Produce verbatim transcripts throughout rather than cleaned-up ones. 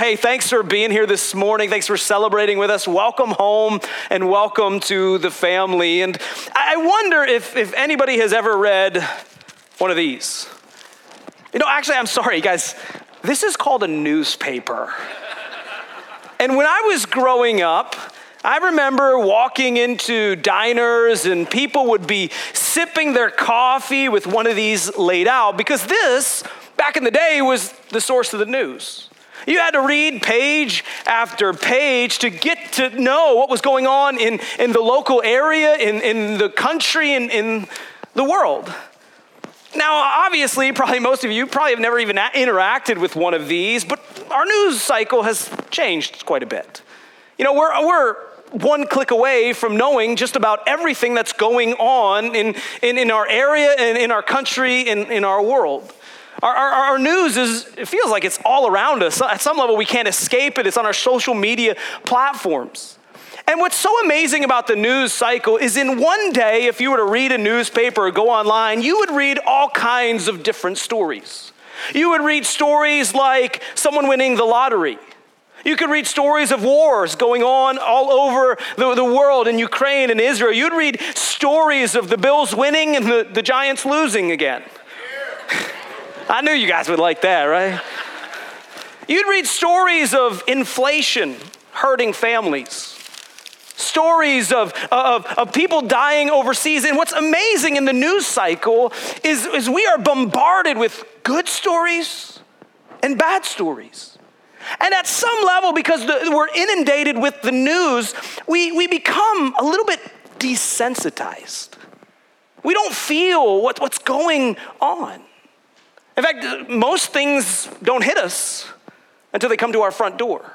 Hey, thanks for being here this morning. Thanks for celebrating with us. Welcome home and welcome to the family. And I wonder if, if anybody has ever read one of these. You know, actually, I'm sorry, guys. This is called a newspaper. And when I was growing up, I remember walking into diners and people would be sipping their coffee with one of these laid out because this, back in the day, was the source of the news. You had to read page after page to get to know what was going on in, in the local area, in, in the country, and in the world. Now, obviously, probably most of you probably have never even interacted with one of these, but our news cycle has changed quite a bit. You know, we're we're one click away from knowing just about everything that's going on in, in, in our area and in our country and in our world. Our, our, our news is, it feels like it's all around us. At some level, we can't escape it. It's on our social media platforms. And what's so amazing about the news cycle is in one day, if you were to read a newspaper or go online, you would read all kinds of different stories. You would read stories like someone winning the lottery. You could read stories of wars going on all over the, the world in Ukraine and Israel. You'd read stories of the Bills winning and the, the Giants losing again. I knew you guys would like that, right? You'd read stories of inflation hurting families. Stories of, of, of people dying overseas. And what's amazing in the news cycle is, is we are bombarded with good stories and bad stories. And at some level, because the, we're inundated with the news, we, we become a little bit desensitized. We don't feel what, what's going on. In fact, most things don't hit us until they come to our front door.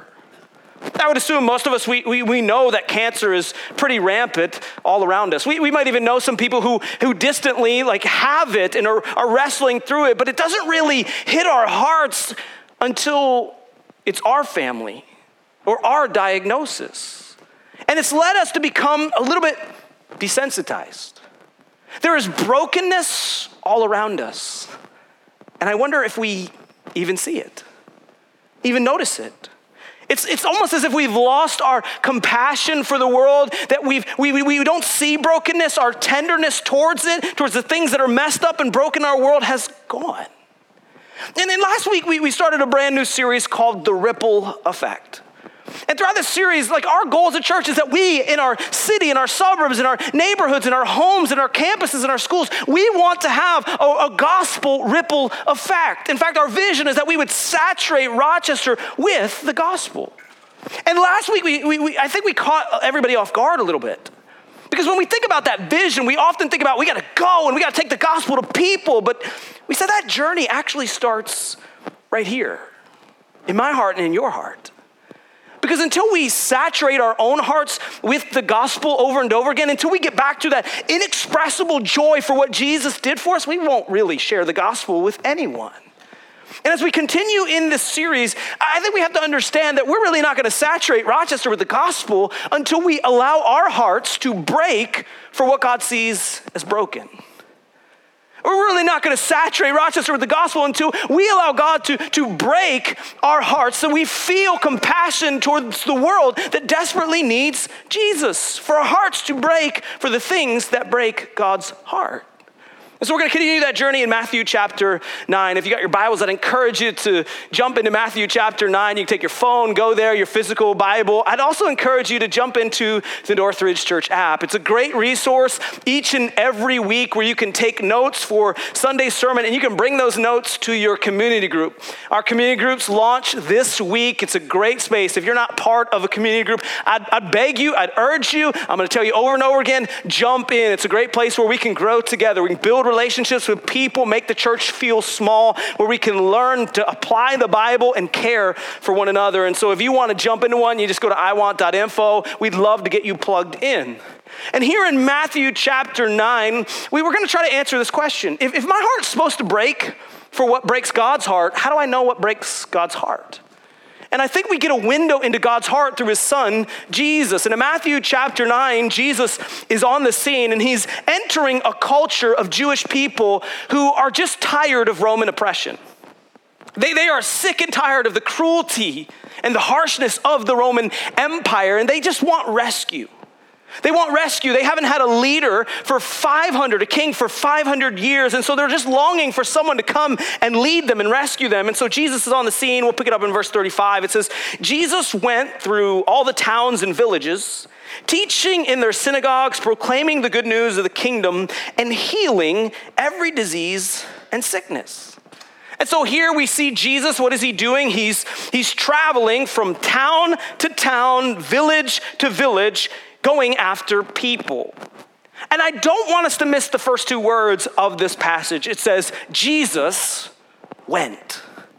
I would assume most of us, we, we, we know that cancer is pretty rampant all around us. We, we might even know some people who, who distantly like have it and are, are wrestling through it, but it doesn't really hit our hearts until it's our family or our diagnosis. And it's led us to become a little bit desensitized. There is brokenness all around us. And I wonder if we even see it, even notice it. It's, it's almost as if we've lost our compassion for the world, that we've, we, we, we don't see brokenness. Our tenderness towards it, towards the things that are messed up and broken in our world has gone. And then last week, we, we started a brand new series called The Ripple Effect. And throughout this series, like our goal as a church is that we in our city, in our suburbs, in our neighborhoods, in our homes, in our campuses, in our schools, we want to have a, a gospel ripple effect. In fact, our vision is that we would saturate Rochester with the gospel. And last week, we, we, we I think we caught everybody off guard a little bit. Because when we think about that vision, we often think about we got to go and we got to take the gospel to people. But we said that journey actually starts right here, in my heart and in your heart. Because until we saturate our own hearts with the gospel over and over again, until we get back to that inexpressible joy for what Jesus did for us, we won't really share the gospel with anyone. And as we continue in this series, I think we have to understand that we're really not going to saturate Rochester with the gospel until we allow our hearts to break for what God sees as broken. We're really not going to saturate Rochester with the gospel until we allow God to, to break our hearts so we feel compassion towards the world that desperately needs Jesus, for our hearts to break for the things that break God's heart. And so we're going to continue that journey in Matthew chapter nine. If you got your Bibles, I'd encourage you to jump into Matthew chapter nine. You can take your phone, go there, your physical Bible. I'd also encourage you to jump into the Northridge Church app. It's a great resource each and every week where you can take notes for Sunday's sermon, and you can bring those notes to your community group. Our community groups launch this week. It's a great space. If you're not part of a community group, I'd, I'd beg you, I'd urge you, I'm going to tell you over and over again, jump in. It's a great place where we can grow together. We can build relationships with people, make the church feel small, where we can learn to apply the Bible and care for one another. And so if you want to jump into one, you just go to i want dot info. We'd love to get you plugged in. And here in Matthew chapter nine, we were going to try to answer this question. If, if my heart's supposed to break for what breaks God's heart, how do I know what breaks God's heart? And I think we get a window into God's heart through his son, Jesus. And in Matthew chapter nine, Jesus is on the scene and he's entering a culture of Jewish people who are just tired of Roman oppression. They, they are sick and tired of the cruelty and the harshness of the Roman Empire, and they just want rescue. They want rescue. They haven't had a leader for five hundred, a king for five hundred years, and so they're just longing for someone to come and lead them and rescue them. And so Jesus is on the scene. We'll pick it up in verse thirty-five. It says, Jesus went through all the towns and villages, teaching in their synagogues, proclaiming the good news of the kingdom, and healing every disease and sickness. And so here we see Jesus. What is he doing? He's, he's traveling from town to town, village to village, going after people. And I don't want us to miss the first two words of this passage. It says, Jesus went.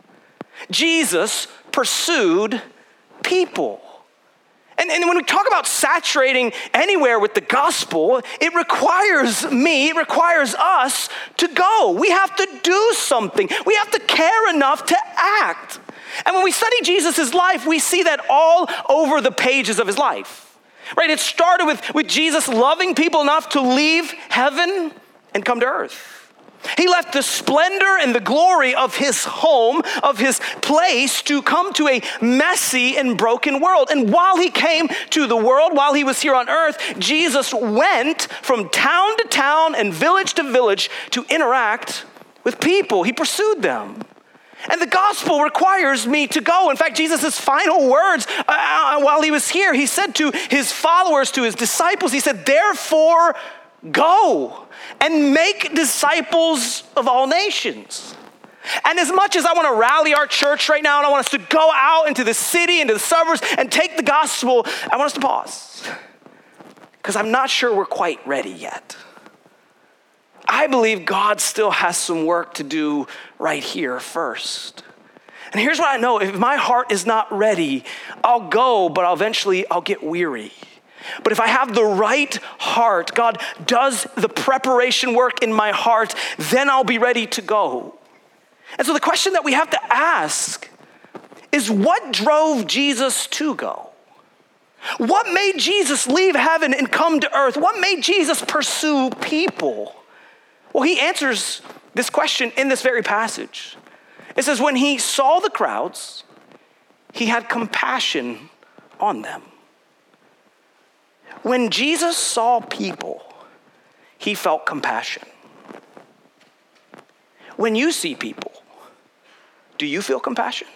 Jesus pursued people. And, and when we talk about saturating anywhere with the gospel, it requires me, it requires us to go. We have to do something. We have to care enough to act. And when we study Jesus' life, we see that all over the pages of his life. Right, it started with, with Jesus loving people enough to leave heaven and come to earth. He left the splendor and the glory of his home, of his place, to come to a messy and broken world. And while he came to the world, while he was here on earth, Jesus went from town to town and village to village to interact with people. He pursued them. And the gospel requires me to go. In fact, Jesus' final words uh, while he was here, he said to his followers, to his disciples, he said, therefore, go and make disciples of all nations. And as much as I want to rally our church right now, and I want us to go out into the city, into the suburbs, and take the gospel, I want us to pause. Because I'm not sure we're quite ready yet. I believe God still has some work to do right here first. And here's what I know. If my heart is not ready, I'll go, but I'll eventually I'll get weary. But if I have the right heart, God does the preparation work in my heart, then I'll be ready to go. And so the question that we have to ask is, what drove Jesus to go? What made Jesus leave heaven and come to earth? What made Jesus pursue people? Well, he answers this question in this very passage. It says, when he saw the crowds, he had compassion on them. When Jesus saw people, he felt compassion. When you see people, do you feel compassion?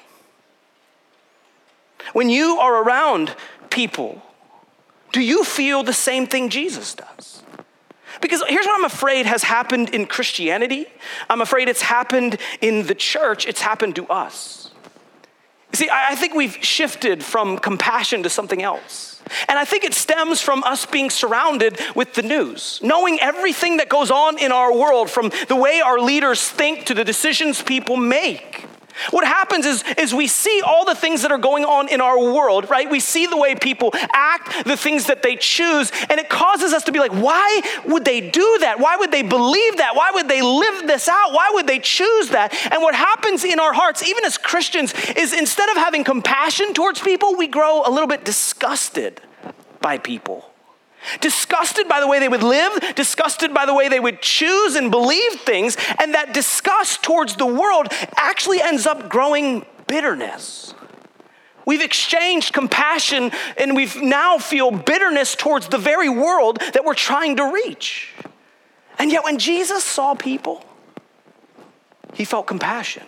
When you are around people, do you feel the same thing Jesus does? Because here's what I'm afraid has happened in Christianity. I'm afraid it's happened in the church. It's happened to us. You see, I think we've shifted from compassion to something else. And I think it stems from us being surrounded with the news, knowing everything that goes on in our world, from the way our leaders think to the decisions people make. What happens is, is we see all the things that are going on in our world, right? We see the way people act, the things that they choose, and it causes us to be like, why would they do that? Why would they believe that? Why would they live this out? Why would they choose that? And what happens in our hearts, even as Christians, is instead of having compassion towards people, we grow a little bit disgusted by people. Disgusted by the way they would live, disgusted by the way they would choose and believe things, and that disgust towards the world actually ends up growing bitterness. We've exchanged compassion, and we now feel bitterness towards the very world that we're trying to reach. And yet when Jesus saw people, he felt compassion.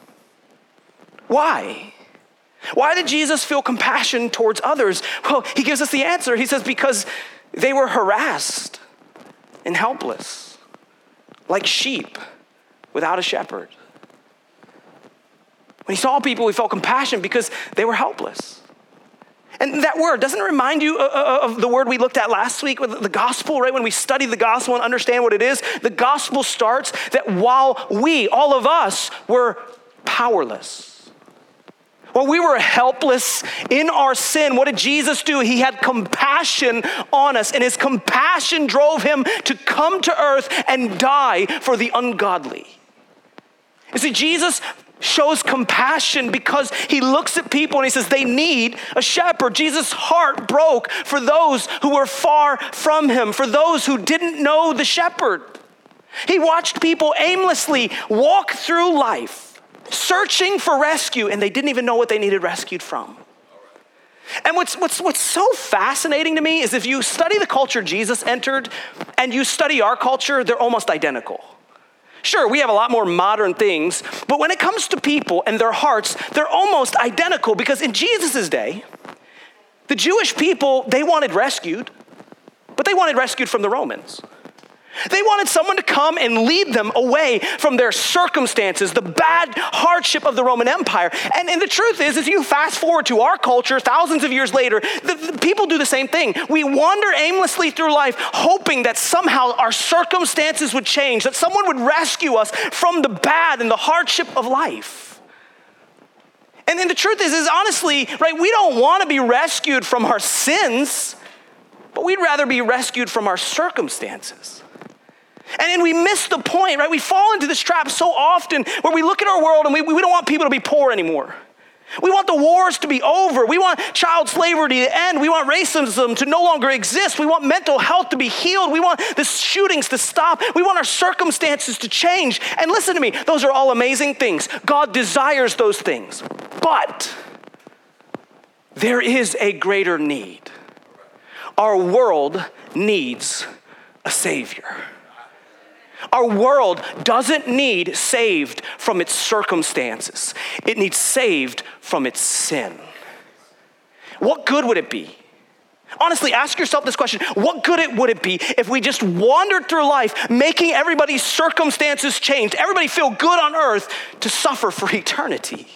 Why? Why did Jesus feel compassion towards others? Well, he gives us the answer. He says, because they were harassed and helpless, like sheep without a shepherd. When he saw people, he felt compassion because they were helpless. And that word, doesn't it remind you of the word we looked at last week with the gospel, right? When we study the gospel and understand what it is, the gospel starts that while we, all of us, were powerless, while we were helpless in our sin, what did Jesus do? He had compassion on us, and his compassion drove him to come to earth and die for the ungodly. You see, Jesus shows compassion because he looks at people and he says they need a shepherd. Jesus' heart broke for those who were far from him, for those who didn't know the shepherd. He watched people aimlessly walk through life, searching for rescue, and they didn't even know what they needed rescued from. And what's, what's, what's so fascinating to me is if you study the culture Jesus entered and you study our culture, they're almost identical. Sure, we have a lot more modern things, but when it comes to people and their hearts, they're almost identical because in Jesus' day, the Jewish people, they wanted rescued, but they wanted rescued from the Romans. They wanted someone to come and lead them away from their circumstances, the bad hardship of the Roman Empire. And, and the truth is, as you fast forward to our culture thousands of years later, the, the people do the same thing. We wander aimlessly through life hoping that somehow our circumstances would change, that someone would rescue us from the bad and the hardship of life. And then the truth is, is honestly, right, we don't want to be rescued from our sins, but we'd rather be rescued from our circumstances. And then we miss the point, right? We fall into this trap so often where we look at our world and we, we don't want people to be poor anymore. We want the wars to be over. We want child slavery to end. We want racism to no longer exist. We want mental health to be healed. We want the shootings to stop. We want our circumstances to change. And listen to me, those are all amazing things. God desires those things. But there is a greater need. Our world needs a Savior. Our world doesn't need saved from its circumstances. It needs saved from its sin. What good would it be? Honestly, ask yourself this question. What good it would it be if we just wandered through life making everybody's circumstances change, everybody feel good on earth to suffer for eternity?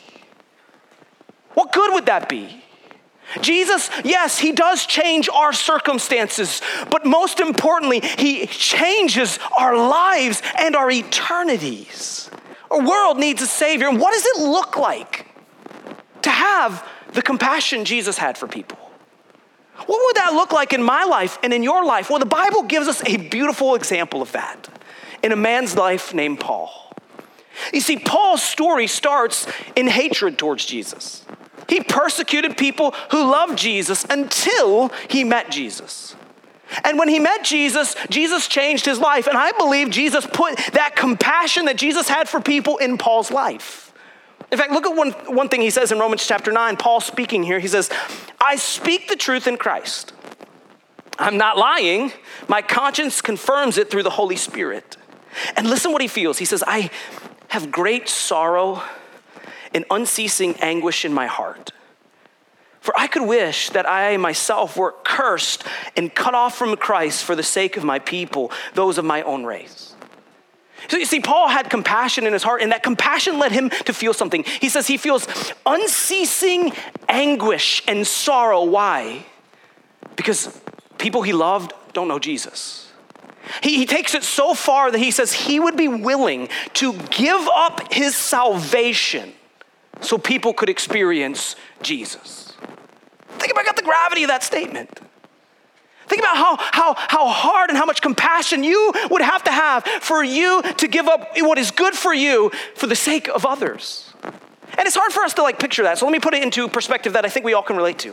What good would that be? Jesus, yes, he does change our circumstances, but most importantly, he changes our lives and our eternities. Our world needs a Savior. And what does it look like to have the compassion Jesus had for people? What would that look like in my life and in your life? Well, the Bible gives us a beautiful example of that in a man's life named Paul. You see, Paul's story starts in hatred towards Jesus. He persecuted people who loved Jesus until he met Jesus. And when he met Jesus, Jesus changed his life. And I believe Jesus put that compassion that Jesus had for people in Paul's life. In fact, look at one, one thing he says in Romans chapter nine, Paul speaking here. He says, I speak the truth in Christ. I'm not lying. My conscience confirms it through the Holy Spirit. And listen what he feels. He says, I have great sorrow and unceasing anguish in my heart. For I could wish that I myself were cursed and cut off from Christ for the sake of my people, those of my own race. So you see, Paul had compassion in his heart, and that compassion led him to feel something. He says he feels unceasing anguish and sorrow. Why? Because people he loved don't know Jesus. He, he takes it so far that he says he would be willing to give up his salvation so people could experience Jesus. Think about the gravity of that statement. Think about how, how, how hard and how much compassion you would have to have for you to give up what is good for you for the sake of others. And it's hard for us to like picture that. So let me put it into perspective that I think we all can relate to.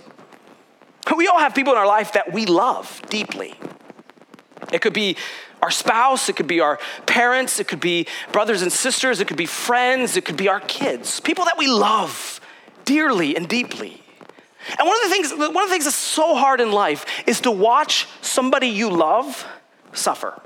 We all have people in our life that we love deeply. It could be our spouse, it could be our parents, it could be brothers and sisters, it could be friends, it could be our kids, people that we love dearly and deeply. And one of the things, one of the things that's so hard in life is to watch somebody you love suffer.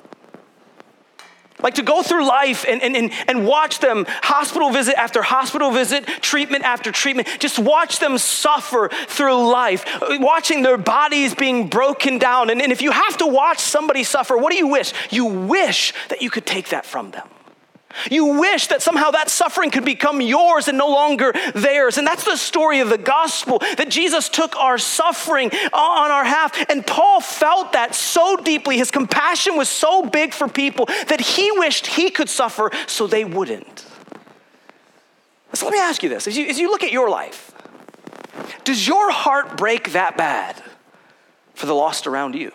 Like to go through life and, and, and, and watch them hospital visit after hospital visit, treatment after treatment, just watch them suffer through life, watching their bodies being broken down. And, and if you have to watch somebody suffer, what do you wish? You wish that you could take that from them. You wish that somehow that suffering could become yours and no longer theirs. And that's the story of the gospel, that Jesus took our suffering on our behalf. And Paul felt that so deeply. His compassion was so big for people that he wished he could suffer so they wouldn't. So let me ask you this. As you, as you look at your life, does your heart break that bad for the lost around you?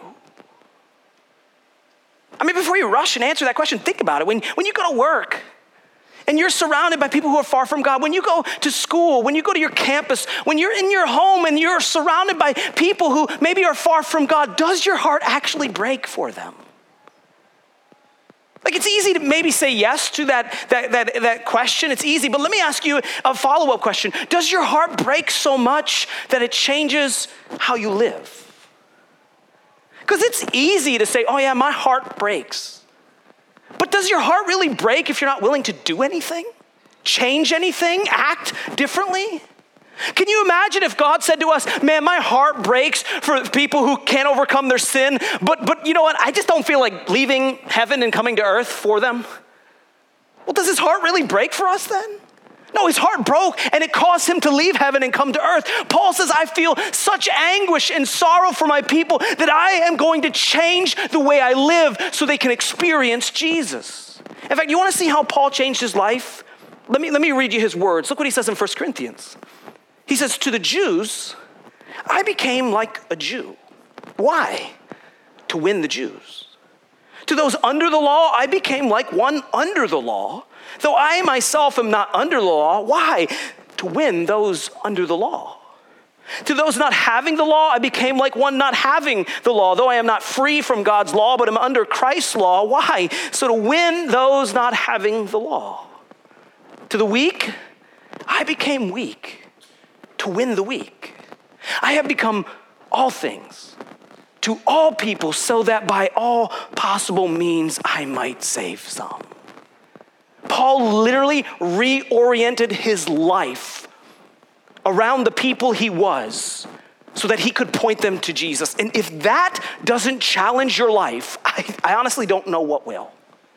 I mean, before you rush and answer that question, think about it. When, when you go to work and you're surrounded by people who are far from God, when you go to school, when you go to your campus, when you're in your home and you're surrounded by people who maybe are far from God, does your heart actually break for them? Like, it's easy to maybe say yes to that, that, that, that question. It's easy, but let me ask you a follow-up question. Does your heart break so much that it changes how you live? Because it's easy to say, oh yeah, my heart breaks. But does your heart really break if you're not willing to do anything? Change anything? Act differently? Can you imagine if God said to us, man, my heart breaks for people who can't overcome their sin, but but you know what, I just don't feel like leaving heaven and coming to earth for them. Well, does his heart really break for us then? No, his heart broke and it caused him to leave heaven and come to earth. Paul says, I feel such anguish and sorrow for my people that I am going to change the way I live so they can experience Jesus. In fact, you want to see how Paul changed his life? Let me, let me read you his words. Look what he says in First Corinthians. He says, to the Jews, I became like a Jew. Why? To win the Jews. To those under the law, I became like one under the law, though I myself am not under the law. Why? To win those under the law. To those not having the law, I became like one not having the law, though I am not free from God's law, but am under Christ's law. Why? So to win those not having the law. To the weak, I became weak. To win the weak. I have become all things to all people so that by all possible means I might save some. Paul literally reoriented his life around the people he was so that he could point them to Jesus. And if that doesn't challenge your life, I, I honestly don't know what will.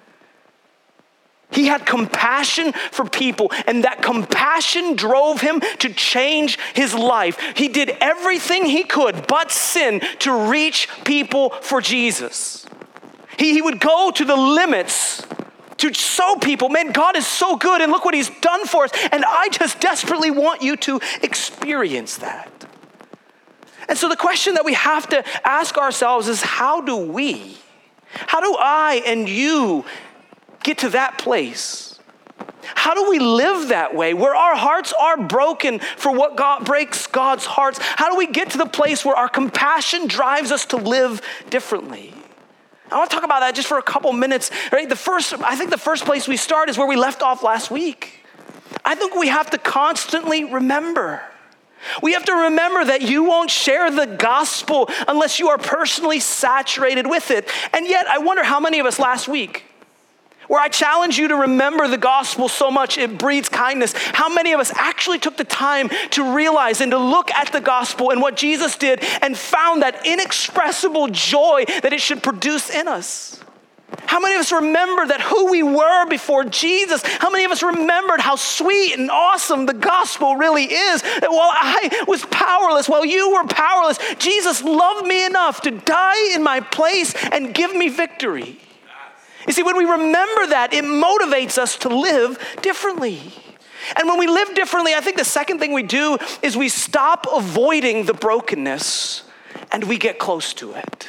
He had compassion for people, and that compassion drove him to change his life. He did everything he could but sin to reach people for Jesus. He, he would go to the limits to show people, man, God is so good, and look what he's done for us, and I just desperately want you to experience that. And so the question that we have to ask ourselves is, how do we, how do I and you get to that place? How do we live that way where our hearts are broken for what God breaks God's hearts? How do we get to the place where our compassion drives us to live differently? I want to talk about that just for a couple minutes. Right? The first, I think the first place we start is where we left off last week. I think we have to constantly remember. We have to remember that you won't share the gospel unless you are personally saturated with it. And yet, I wonder how many of us last week, where I challenge you to remember the gospel so much it breeds kindness, how many of us actually took the time to realize and to look at the gospel and what Jesus did and found that inexpressible joy that it should produce in us? How many of us remember that who we were before Jesus? How many of us remembered how sweet and awesome the gospel really is? That while I was powerless, while you were powerless, Jesus loved me enough to die in my place and give me victory. You see, when we remember that, it motivates us to live differently. And when we live differently, I think the second thing we do is we stop avoiding the brokenness and we get close to it.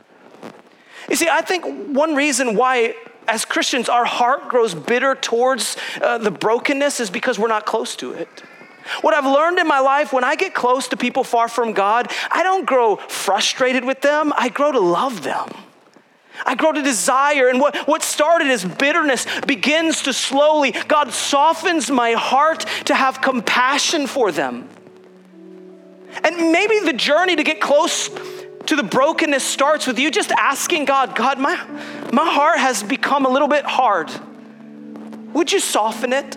You see, I think one reason why as Christians our heart grows bitter towards uh, the brokenness is because we're not close to it. What I've learned in my life, when I get close to people far from God, I don't grow frustrated with them, I grow to love them. I grow to desire, and what, what started as bitterness begins to slowly, God softens my heart to have compassion for them. And maybe the journey to get close to the brokenness starts with you just asking God, God, my, my heart has become a little bit hard. Would you soften it?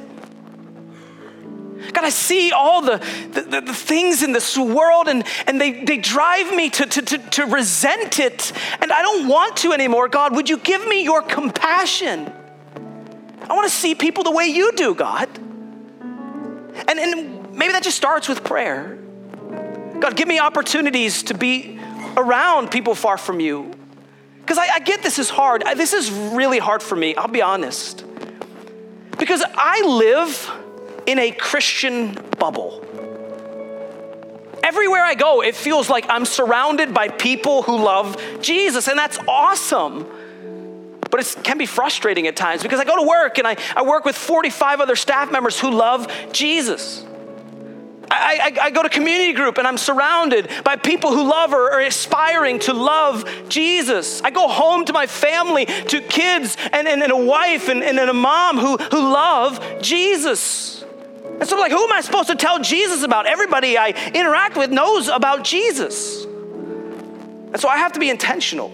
God, I see all the, the, the things in this world and, and they, they drive me to, to, to, to resent it, and I don't want to anymore. God, would you give me your compassion? I want to see people the way you do, God. And, and maybe that just starts with prayer. God, give me opportunities to be around people far from you. Because I, I get this is hard. I, this is really hard for me, I'll be honest. Because I live in a Christian bubble. Everywhere I go, it feels like I'm surrounded by people who love Jesus, and that's awesome. But it can be frustrating at times because I go to work and I, I work with forty-five other staff members who love Jesus. I, I, I go to community group and I'm surrounded by people who love or are aspiring to love Jesus. I go home to my family, to kids and, and, and a wife and, and a mom who, who love Jesus. And so I'm like, who am I supposed to tell Jesus about? Everybody I interact with knows about Jesus. And so I have to be intentional.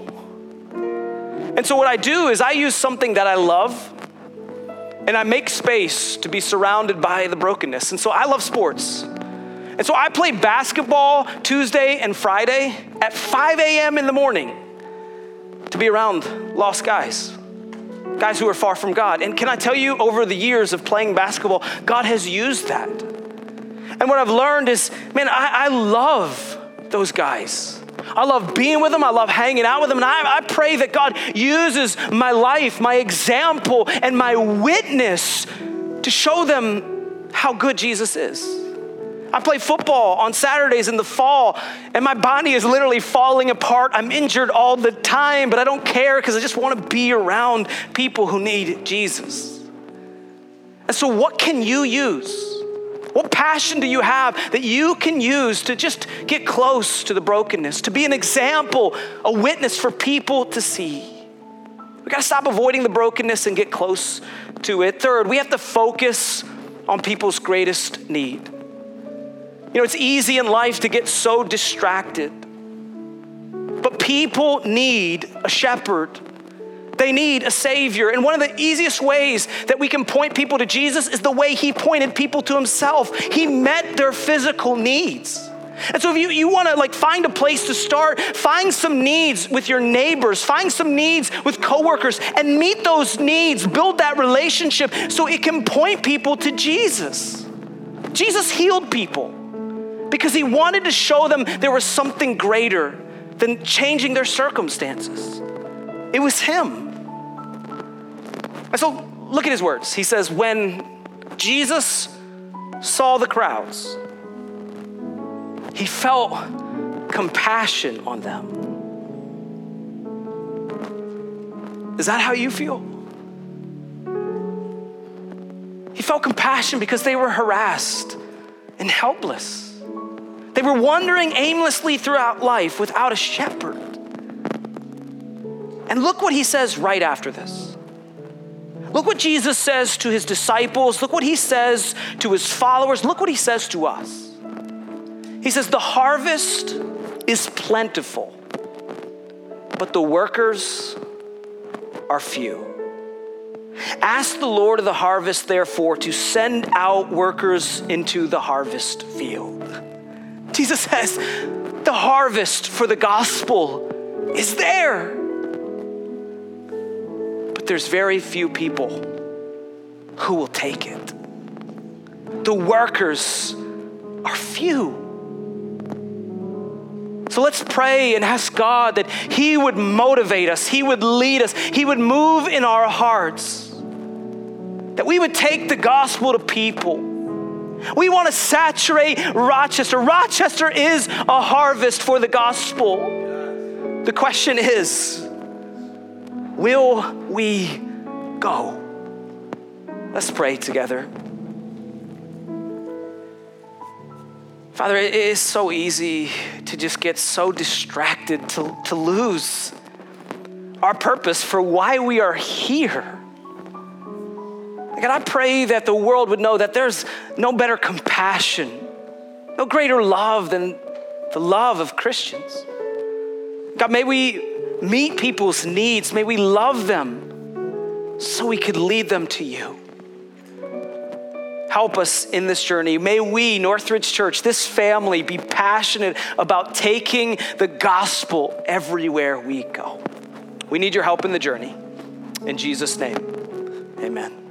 And so what I do is I use something that I love and I make space to be surrounded by the brokenness. And so I love sports. And so I play basketball Tuesday and Friday at five a.m. in the morning to be around lost guys, guys who are far from God. And can I tell you, over the years of playing basketball, God has used that. And what I've learned is, man, I, I love those guys. I love being with them. I love hanging out with them. And I, I pray that God uses my life, my example, and my witness to show them how good Jesus is. I play football on Saturdays in the fall, and my body is literally falling apart. I'm injured all the time, but I don't care because I just want to be around people who need Jesus. And so what can you use? What passion do you have that you can use to just get close to the brokenness, to be an example, a witness for people to see? We got to stop avoiding the brokenness and get close to it. Third, we have to focus on people's greatest need. You know, it's easy in life to get so distracted, but people need a shepherd. They need a savior. And one of the easiest ways that we can point people to Jesus is the way he pointed people to himself. He met their physical needs. And so if you, you want to like find a place to start, find some needs with your neighbors, find some needs with coworkers and meet those needs, build that relationship so it can point people to Jesus. Jesus healed people because he wanted to show them there was something greater than changing their circumstances. It was him. And so look at his words. He says, when Jesus saw the crowds, he felt compassion on them. Is that how you feel? He felt compassion because they were harassed and helpless. They were wandering aimlessly throughout life without a shepherd. And look what he says right after this. Look what Jesus says to his disciples. Look what he says to his followers. Look what he says to us. He says, the harvest is plentiful, but the workers are few. Ask the Lord of the harvest, therefore, to send out workers into the harvest field. Jesus says, the harvest for the gospel is there. But there's very few people who will take it. The workers are few. So let's pray and ask God that he would motivate us, he would lead us, he would move in our hearts, that we would take the gospel to people. We want to saturate Rochester. Rochester is a harvest for the gospel. The question is, will we go? Let's pray together. Father, it is so easy to just get so distracted, to, to lose our purpose for why we are here. God, I pray that the world would know that there's no better compassion, no greater love than the love of Christians. God, may we meet people's needs. May we love them so we could lead them to you. Help us in this journey. May we, Northridge Church, this family, be passionate about taking the gospel everywhere we go. We need your help in the journey. In Jesus' name, amen.